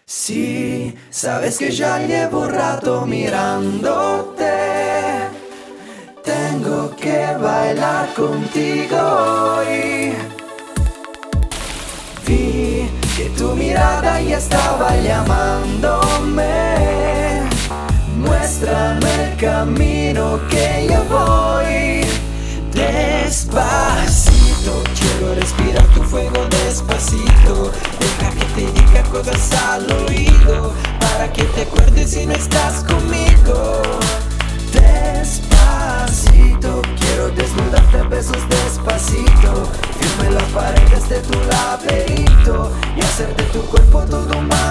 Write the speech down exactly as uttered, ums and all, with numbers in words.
Sí, sabes que ya llevo rato mirándote. Tengo que bailar contigo hoy. Vi que tu mirada ya estaba llamándome. Muéstrame el camino que yo voy. Despacito, quiero respirar tu fuego despacito. Deja que te diga cosas al oído, para que te acuerdes si no estás conmigo. Despacito, quiero desnudarte a besos despacito. Firme las paredes de tu laberinto y hacer de tu cuerpo todo un